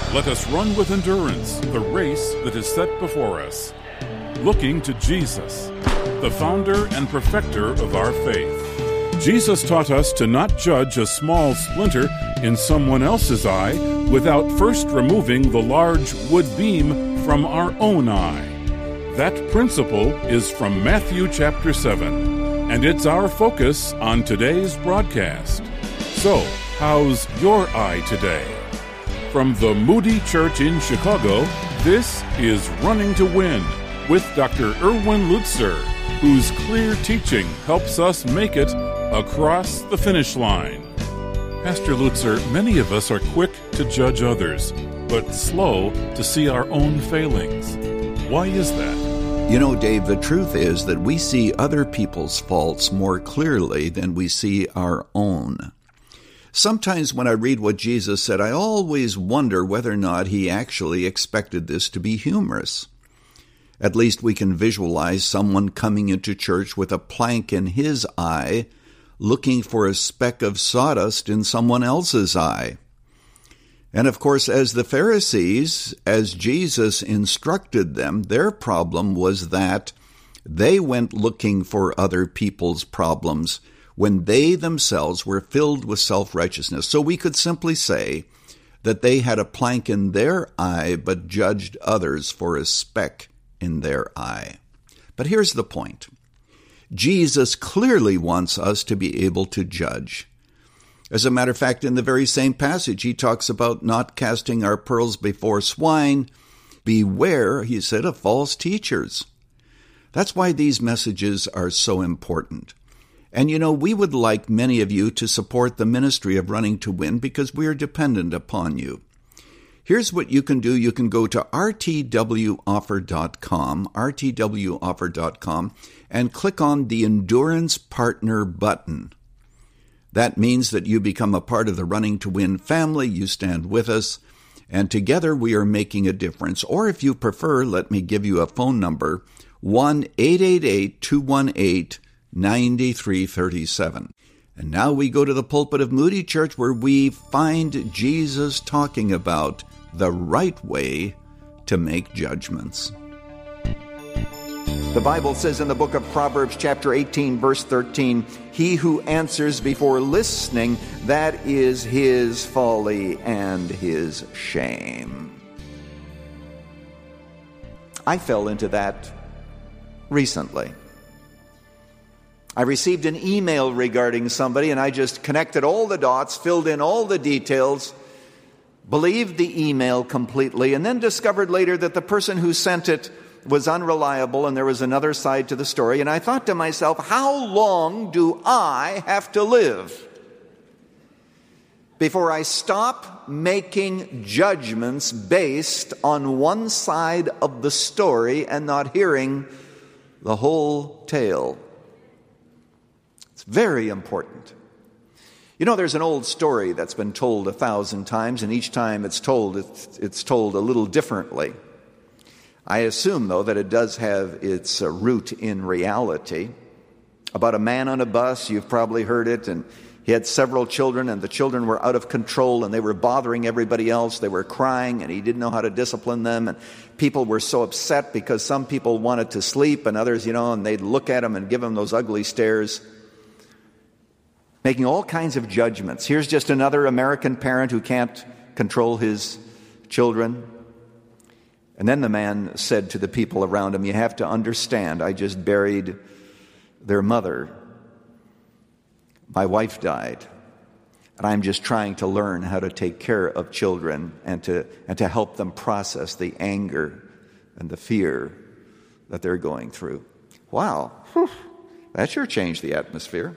Let us run with endurance the race that is set before us, looking to Jesus, the founder and perfecter of our faith. Jesus taught us to not judge a small splinter in someone else's eye without first removing the large wood beam from our own eye. That principle is from Matthew chapter 7, and it's our focus on today's broadcast. So, how's your eye today? From the Moody Church in Chicago, this is Running to Win with Dr. Erwin Lutzer, whose clear teaching helps us make it across the finish line. Pastor Lutzer, many of us are quick to judge others, but slow to see our own failings. Why is that? You know, Dave, the truth is that we see other people's faults more clearly than we see our own. Sometimes when I read what Jesus said, I always wonder whether or not he actually expected this to be humorous. At least we can visualize someone coming into church with a plank in his eye, looking for a speck of sawdust in someone else's eye. And of course, as the Pharisees, as Jesus instructed them, their problem was that they went looking for other people's problems when they themselves were filled with self-righteousness. So we could simply say that they had a plank in their eye, but judged others for a speck in their eye. But here's the point. Jesus clearly wants us to be able to judge. As a matter of fact, in the very same passage, he talks about not casting our pearls before swine. Beware, he said, of false teachers. That's why these messages are so important. And you know, we would like many of you to support the ministry of Running to Win because we are dependent upon you. Here's what you can do. You can go to rtwoffer.com, and click on the Endurance Partner button. That means that you become a part of the Running to Win family. You stand with us, and together we are making a difference. Or if you prefer, let me give you a phone number, 1-888-218-9337. And now we go to the pulpit of Moody Church, where we find Jesus talking about the right way to make judgments. The Bible says in the book of Proverbs, chapter 18, verse 13, he who answers before listening, that is his folly and his shame. I fell into that recently. I received an email regarding somebody, and I just connected all the dots, filled in all the details, believed the email completely, and then discovered later that the person who sent it was unreliable and there was another side to the story. And I thought to myself, how long do I have to live before I stop making judgments based on one side of the story and not hearing the whole tale? It's very important. You know, there's an old story that's been told 1,000 times, and each time it's told a little differently. I assume, though, that it does have its root in reality. About a man on a bus, you've probably heard it, and he had several children, and the children were out of control, and they were bothering everybody else. They were crying, and he didn't know how to discipline them, and people were so upset because some people wanted to sleep, and others, and they'd look at him and give him those ugly stares, making all kinds of judgments. Here's just another American parent who can't control his children. And then the man said to the people around him, you have to understand, I just buried their mother. My wife died. And I'm just trying to learn how to take care of children and to help them process the anger and the fear that they're going through. Wow, that sure changed the atmosphere.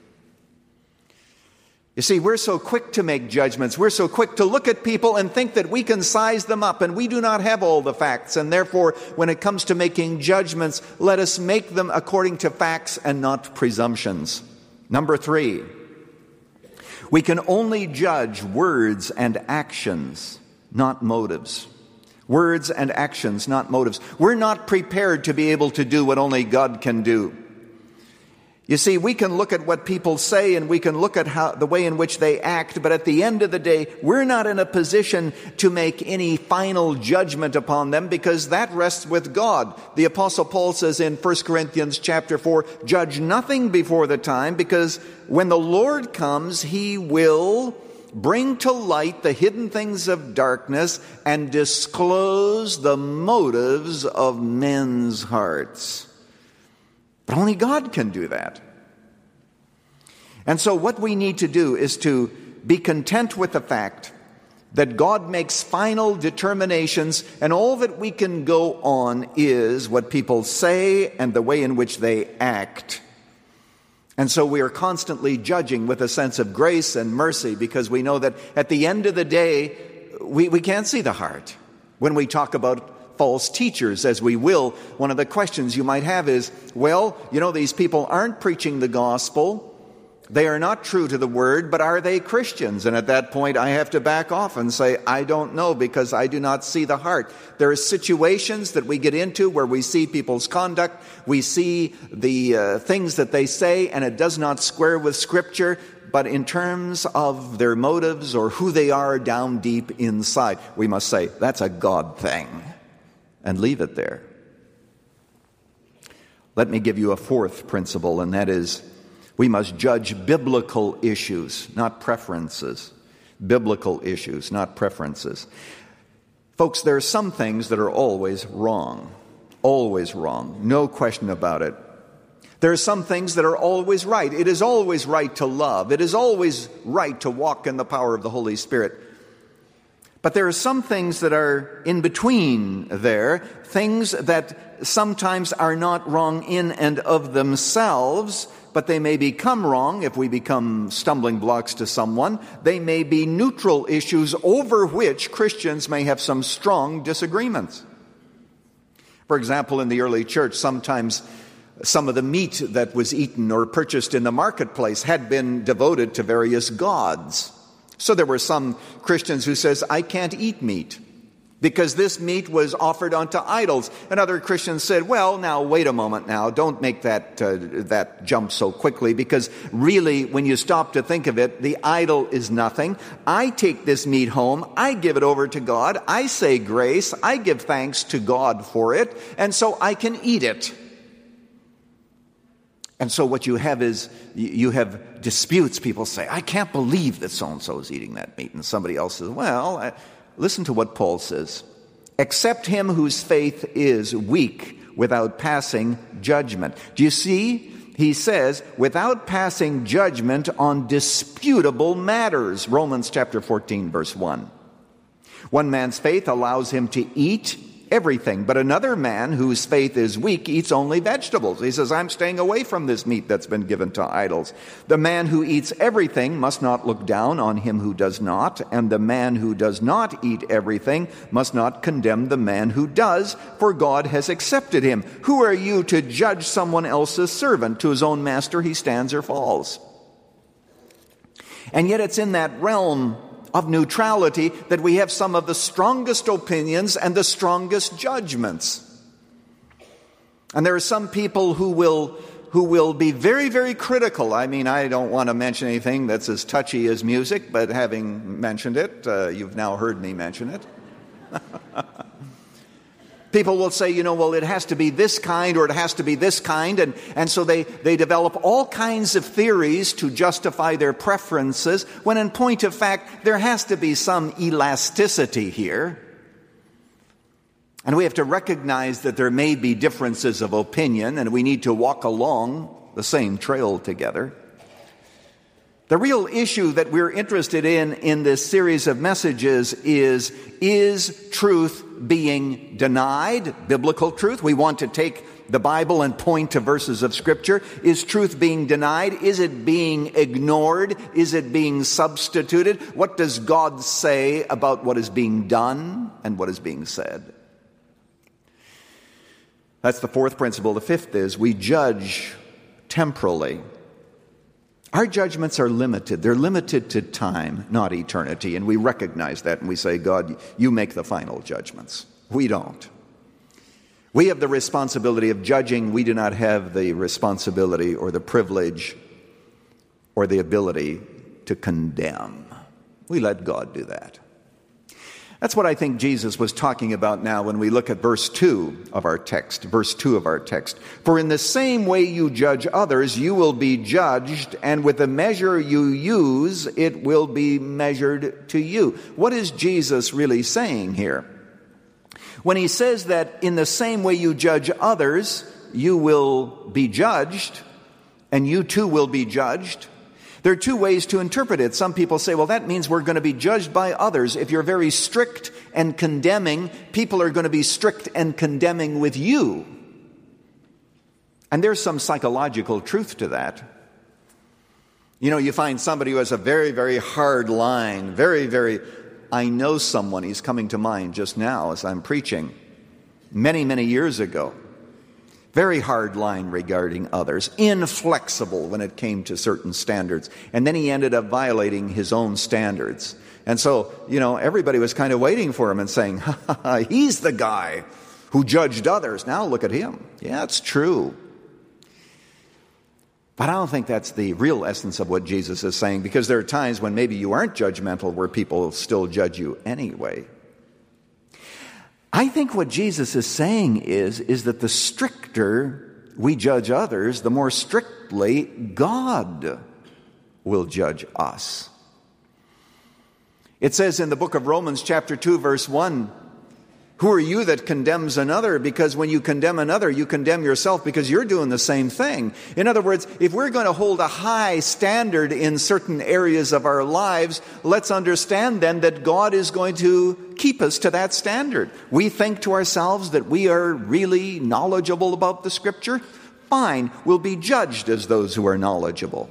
You see, we're so quick to make judgments. We're so quick to look at people and think that we can size them up, and we do not have all the facts. And therefore, when it comes to making judgments, let us make them according to facts and not presumptions. Number 3, we can only judge words and actions, not motives. Words and actions, not motives. We're not prepared to be able to do what only God can do. You see, we can look at what people say and we can look at the way in which they act, but at the end of the day, we're not in a position to make any final judgment upon them because that rests with God. The Apostle Paul says in 1 Corinthians chapter 4, judge nothing before the time, because when the Lord comes, he will bring to light the hidden things of darkness and disclose the motives of men's hearts. But only God can do that. And so what we need to do is to be content with the fact that God makes final determinations, and all that we can go on is what people say and the way in which they act. And so we are constantly judging with a sense of grace and mercy, because we know that at the end of the day, we can't see the heart. When we talk about false teachers, as we will, one of the questions you might have is, well, these people aren't preaching the gospel. They are not true to the word, but are they Christians? And at that point, I have to back off and say, I don't know, because I do not see the heart. There are situations that we get into where we see people's conduct, we see the things that they say, and it does not square with Scripture. But in terms of their motives or who they are down deep inside, we must say, that's a God thing, and leave it there. Let me give you a fourth principle, and that is, we must judge biblical issues, not preferences. Biblical issues, not preferences. Folks, there are some things that are always wrong. Always wrong. No question about it. There are some things that are always right. It is always right to love. It is always right to walk in the power of the Holy Spirit. But there are some things that are in between there, things that sometimes are not wrong in and of themselves, but they may become wrong if we become stumbling blocks to someone. They may be neutral issues over which Christians may have some strong disagreements. For example, in the early church, sometimes some of the meat that was eaten or purchased in the marketplace had been devoted to various gods. So there were some Christians who says, I can't eat meat because this meat was offered unto idols. And other Christians said, well, now, wait a moment now. Don't make that jump so quickly, because really, when you stop to think of it, the idol is nothing. I take this meat home. I give it over to God. I say grace. I give thanks to God for it. And so I can eat it. And so what you have is, you have disputes. People say, I can't believe that so-and-so is eating that meat. And somebody else says, well, listen to what Paul says. Accept him whose faith is weak without passing judgment. Do you see? He says, without passing judgment on disputable matters. Romans chapter 14, verse 1. One man's faith allows him to eat everything, but another man whose faith is weak eats only vegetables. He says, I'm staying away from this meat that's been given to idols. The man who eats everything must not look down on him who does not, and the man who does not eat everything must not condemn the man who does, for God has accepted him. Who are you to judge someone else's servant? To his own master he stands or falls. And yet it's in that realm of neutrality that we have some of the strongest opinions and the strongest judgments. And there are some people who will be very, very critical. I mean, I don't want to mention anything that's as touchy as music, but having mentioned it, you've now heard me mention it. People will say, well, it has to be this kind or it has to be this kind. And so they develop all kinds of theories to justify their preferences, when in point of fact, there has to be some elasticity here. And we have to recognize that there may be differences of opinion, and we need to walk along the same trail together. The real issue that we're interested in this series of messages is truth being denied, biblical truth? We want to take the Bible and point to verses of Scripture. Is truth being denied? Is it being ignored? Is it being substituted? What does God say about what is being done and what is being said? That's the fourth principle. The fifth is we judge temporally. Our judgments are limited. They're limited to time, not eternity. And we recognize that, and we say, God, you make the final judgments. We don't. We have the responsibility of judging. We do not have the responsibility or the privilege or the ability to condemn. We let God do that. That's what I think Jesus was talking about now when we look at verse 2 of our text. Verse 2 of our text. For in the same way you judge others, you will be judged, and with the measure you use, it will be measured to you. What is Jesus really saying here? When he says that in the same way you judge others, you will be judged, and you too will be judged, there are two ways to interpret it. Some people say, well, that means we're going to be judged by others. If you're very strict and condemning, people are going to be strict and condemning with you. And there's some psychological truth to that. You know, you find somebody who has a very, very hard line, I know someone, he's coming to mind just now as I'm preaching, many, many years ago. Very hard line regarding others, inflexible when it came to certain standards. And then he ended up violating his own standards. And so, everybody was kind of waiting for him and saying, he's the guy who judged others. Now look at him. Yeah, it's true. But I don't think that's the real essence of what Jesus is saying, because there are times when maybe you aren't judgmental where people still judge you anyway. I think what Jesus is saying is that the stricter we judge others, the more strictly God will judge us. It says in the book of Romans chapter 2 verse 1, who are you that condemns another? Because when you condemn another, you condemn yourself because you're doing the same thing. In other words, if we're going to hold a high standard in certain areas of our lives, let's understand then that God is going to keep us to that standard. We think to ourselves that we are really knowledgeable about the Scripture. Fine, we'll be judged as those who are knowledgeable.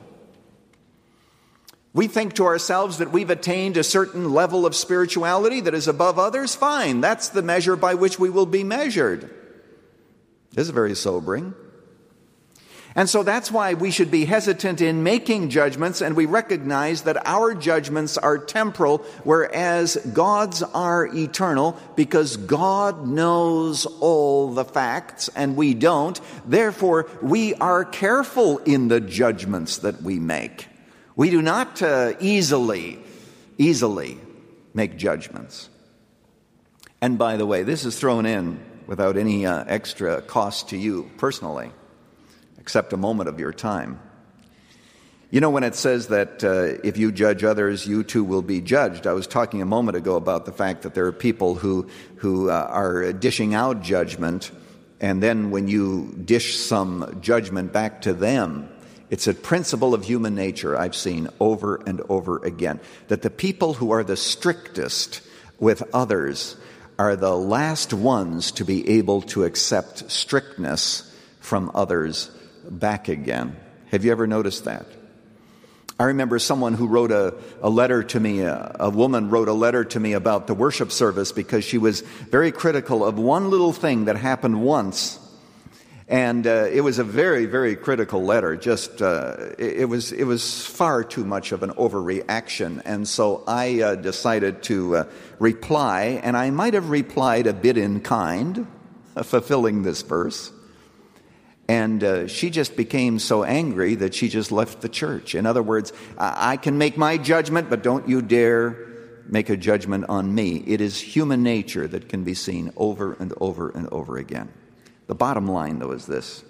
We think to ourselves that we've attained a certain level of spirituality that is above others. Fine, that's the measure by which we will be measured. This is very sobering. And so that's why we should be hesitant in making judgments, and we recognize that our judgments are temporal, whereas God's are eternal, because God knows all the facts and we don't. Therefore, we are careful in the judgments that we make. We do not easily make judgments. And by the way, this is thrown in without any extra cost to you personally, except a moment of your time. You know, when it says that if you judge others, you too will be judged, I was talking a moment ago about the fact that there are people who are dishing out judgment, and then when you dish some judgment back to them, it's a principle of human nature I've seen over and over again, that the people who are the strictest with others are the last ones to be able to accept strictness from others back again. Have you ever noticed that? I remember someone who wrote a letter to me, a woman wrote a letter to me about the worship service because she was very critical of one little thing that happened once. And it was a very, very critical letter. It was far too much of an overreaction. And so I decided to reply, and I might have replied a bit in kind, fulfilling this verse. And she just became so angry that she just left the church. In other words, I can make my judgment, but don't you dare make a judgment on me. It is human nature that can be seen over and over and over again. The bottom line, though, is this.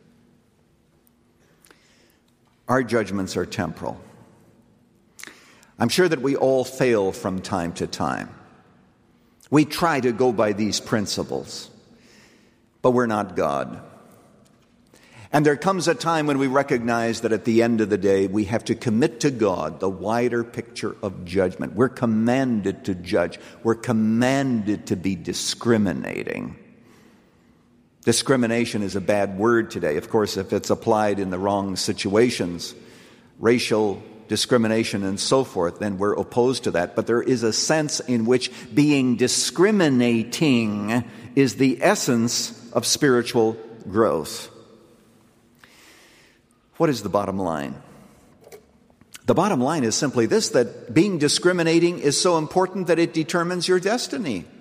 Our judgments are temporal. I'm sure that we all fail from time to time. We try to go by these principles, but we're not God. And there comes a time when we recognize that at the end of the day, we have to commit to God the wider picture of judgment. We're commanded to judge. We're commanded to be discriminating. Discrimination is a bad word today. Of course, if it's applied in the wrong situations, racial discrimination and so forth, then we're opposed to that. But there is a sense in which being discriminating is the essence of spiritual growth. What is the bottom line? The bottom line is simply this, that being discriminating is so important that it determines your destiny.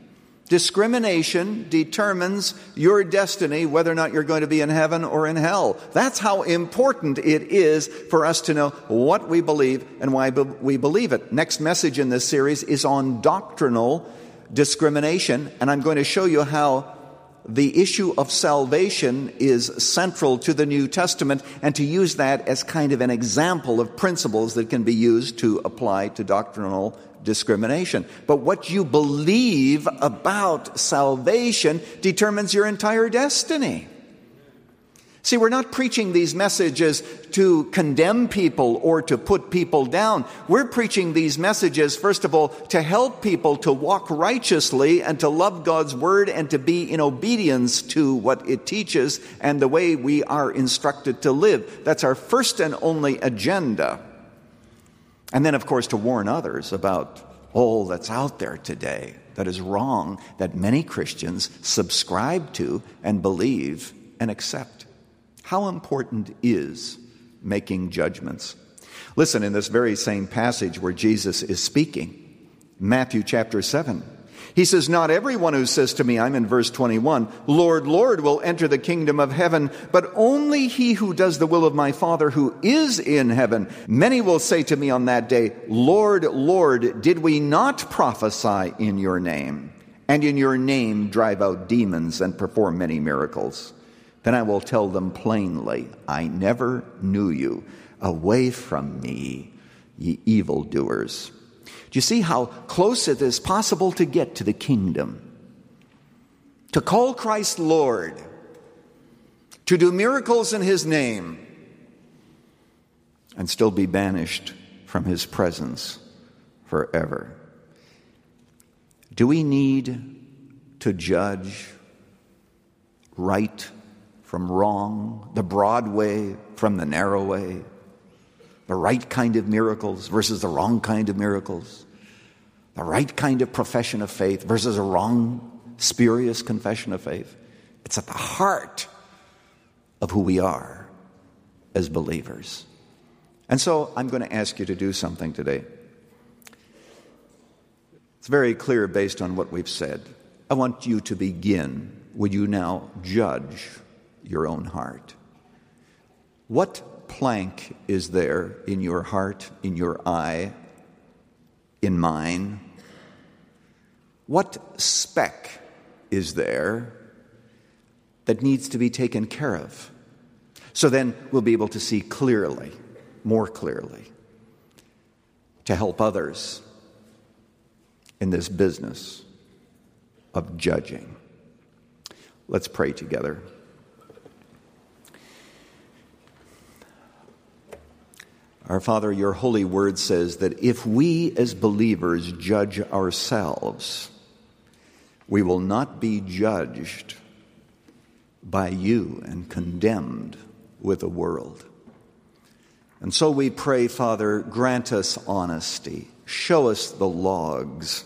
Discrimination determines your destiny, whether or not you're going to be in heaven or in hell. That's how important it is for us to know what we believe and why we believe it. Next message in this series is on doctrinal discrimination, and I'm going to show you how the issue of salvation is central to the New Testament, and to use that as kind of an example of principles that can be used to apply to doctrinal discrimination. But what you believe about salvation determines your entire destiny. See, we're not preaching these messages to condemn people or to put people down. We're preaching these messages, first of all, to help people to walk righteously and to love God's Word and to be in obedience to what it teaches and the way we are instructed to live. That's our first and only agenda. And then, of course, to warn others about all that's out there today that is wrong, that many Christians subscribe to and believe and accept. How important is making judgments? Listen, in this very same passage where Jesus is speaking, Matthew chapter 7, he says, "Not everyone who says to me," I'm in verse 21, "Lord, Lord, will enter the kingdom of heaven, but only he who does the will of my Father who is in heaven. Many will say to me on that day, Lord, Lord, did we not prophesy in your name, and in your name drive out demons and perform many miracles? Then I will tell them plainly, I never knew you. Away from me, ye evildoers." Do you see how close it is possible to get to the kingdom? To call Christ Lord, to do miracles in his name, and still be banished from his presence forever. Do we need to judge right from wrong, the broad way from the narrow way, the right kind of miracles versus the wrong kind of miracles, the right kind of profession of faith versus a wrong, spurious confession of faith? It's at the heart of who we are as believers. And so I'm going to ask you to do something today. It's very clear based on what we've said. I want you to begin. Would you now judge your own heart? What plank is there in your heart, in your eye, in mine? What speck is there that needs to be taken care of? So then we'll be able to see clearly, more clearly, to help others in this business of judging. Let's pray together. Our Father, your holy word says that if we as believers judge ourselves, we will not be judged by you and condemned with the world. And so we pray, Father, grant us honesty. Show us the logs,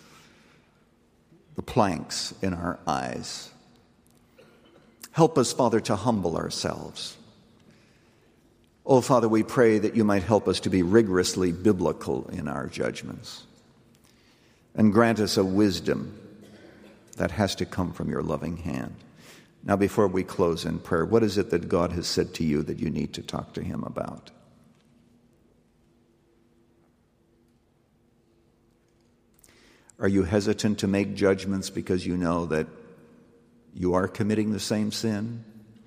the planks in our eyes. Help us, Father, to humble ourselves. Oh, Father, we pray that you might help us to be rigorously biblical in our judgments. And grant us a wisdom that has to come from your loving hand. Now, before we close in prayer, what is it that God has said to you that you need to talk to him about? Are you hesitant to make judgments because you know that you are committing the same sin?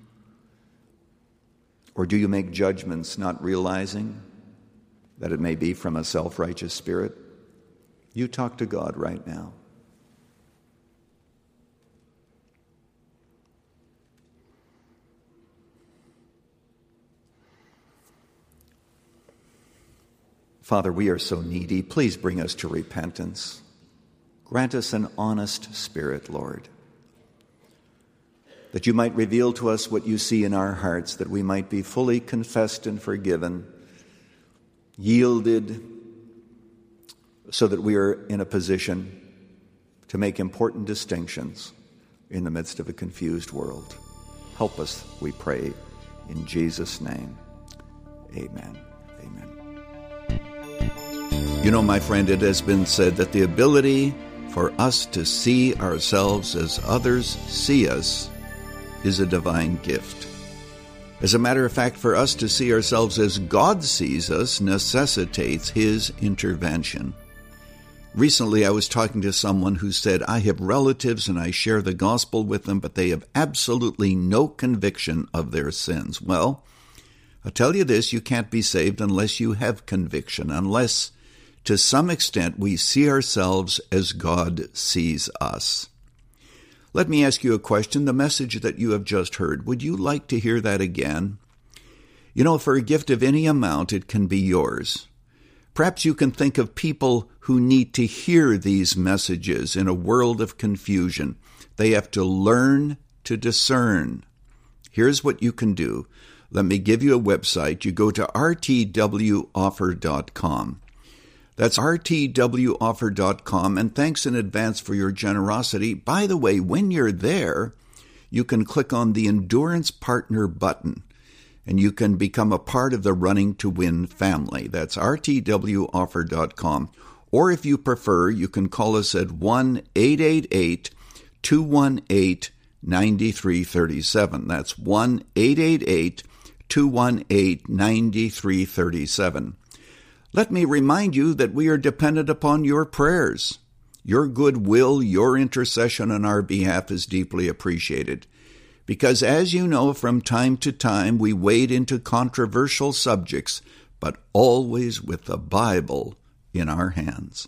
Or do you make judgments not realizing that it may be from a self-righteous spirit? You talk to God right now. Father, we are so needy. Please bring us to repentance. Grant us an honest spirit, Lord, that you might reveal to us what you see in our hearts, that we might be fully confessed and forgiven, yielded, so that we are in a position to make important distinctions in the midst of a confused world. Help us, we pray, in Jesus' name. Amen. Amen. You know, my friend, it has been said that the ability for us to see ourselves as others see us is a divine gift. As a matter of fact, for us to see ourselves as God sees us necessitates His intervention. Recently, I was talking to someone who said, I have relatives and I share the gospel with them, but they have absolutely no conviction of their sins. Well, I'll tell you this, you can't be saved unless you have conviction, unless to some extent we see ourselves as God sees us. Let me ask you a question. The message that you have just heard, would you like to hear that again? You know, for a gift of any amount, it can be yours. Perhaps you can think of people who need to hear these messages in a world of confusion. They have to learn to discern. Here's what you can do. Let me give you a website. You go to rtwoffer.com. That's rtwoffer.com, and thanks in advance for your generosity. By the way, when you're there, you can click on the Endurance Partner button, and you can become a part of the Running to Win family. That's rtwoffer.com. Or if you prefer, you can call us at 1-888-218-9337. That's 1-888-218-9337. Let me remind you that we are dependent upon your prayers. Your goodwill, your intercession on our behalf is deeply appreciated. Because as you know, from time to time, we wade into controversial subjects, but always with the Bible in our hands.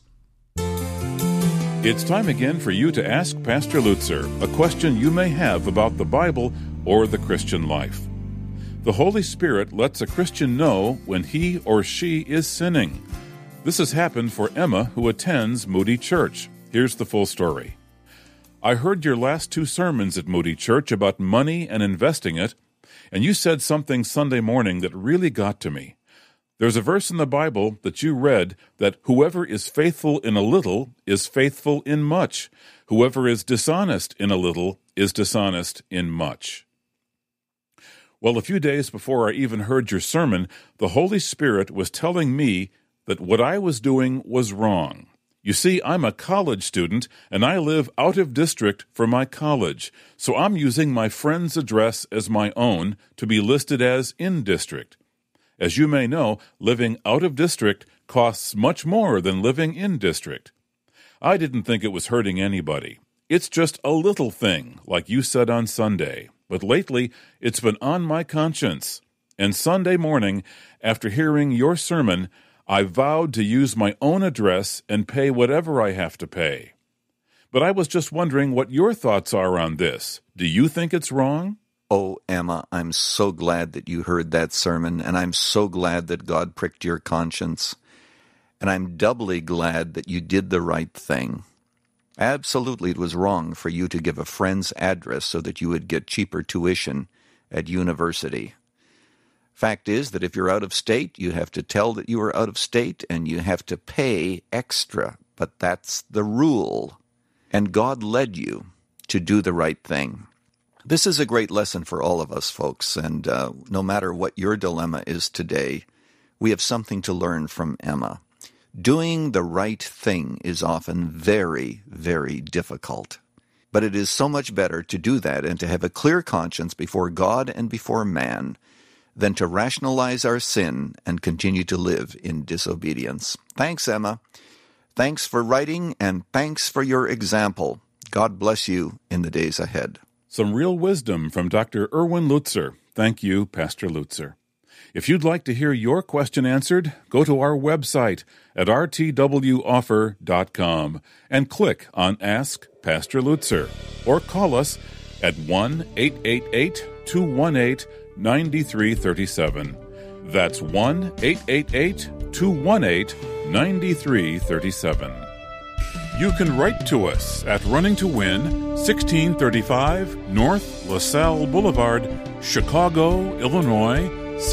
It's time again for you to ask Pastor Lutzer a question you may have about the Bible or the Christian life. The Holy Spirit lets a Christian know when he or she is sinning. This has happened for Emma, who attends Moody Church. Here's the full story. I heard your last 2 sermons at Moody Church about money and investing it, and you said something Sunday morning that really got to me. There's a verse in the Bible that you read that whoever is faithful in a little is faithful in much. Whoever is dishonest in a little is dishonest in much. Well, a few days before I even heard your sermon, the Holy Spirit was telling me that what I was doing was wrong. You see, I'm a college student, and I live out of district for my college, so I'm using my friend's address as my own to be listed as in district. As you may know, living out of district costs much more than living in district. I didn't think it was hurting anybody. It's just a little thing, like you said on Sunday. But lately, it's been on my conscience. And Sunday morning, after hearing your sermon, I vowed to use my own address and pay whatever I have to pay. But I was just wondering what your thoughts are on this. Do you think it's wrong? Oh, Emma, I'm so glad that you heard that sermon, and I'm so glad that God pricked your conscience. And I'm doubly glad that you did the right thing. Absolutely, it was wrong for you to give a friend's address so that you would get cheaper tuition at university. Fact is that if you're out of state, you have to tell that you are out of state and you have to pay extra. But that's the rule. And God led you to do the right thing. This is a great lesson for all of us, folks. And no matter what your dilemma is today, we have something to learn from Emma. Doing the right thing is often very, very difficult. But it is so much better to do that and to have a clear conscience before God and before man than to rationalize our sin and continue to live in disobedience. Thanks, Emma. Thanks for writing, and thanks for your example. God bless you in the days ahead. Some real wisdom from Dr. Erwin Lutzer. Thank you, Pastor Lutzer. If you'd like to hear your question answered, go to our website at rtwoffer.com and click on Ask Pastor Lutzer, or call us at 1-888-218-9337. That's 1-888-218-9337. You can write to us at Running to Win, 1635 North LaSalle Boulevard, Chicago, Illinois,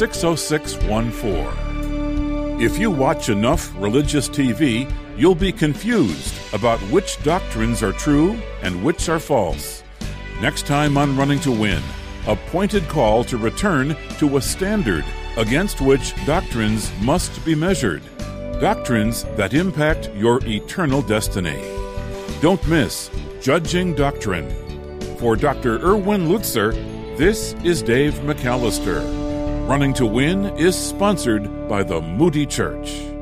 60614. If you watch enough religious TV, you'll be confused about which doctrines are true and which are false. Next time on Running to Win, a pointed call to return to a standard against which doctrines must be measured. Doctrines that impact your eternal destiny. Don't miss Judging Doctrine. For Dr. Erwin Lutzer, this is Dave McAllister. Running to Win is sponsored by the Moody Church.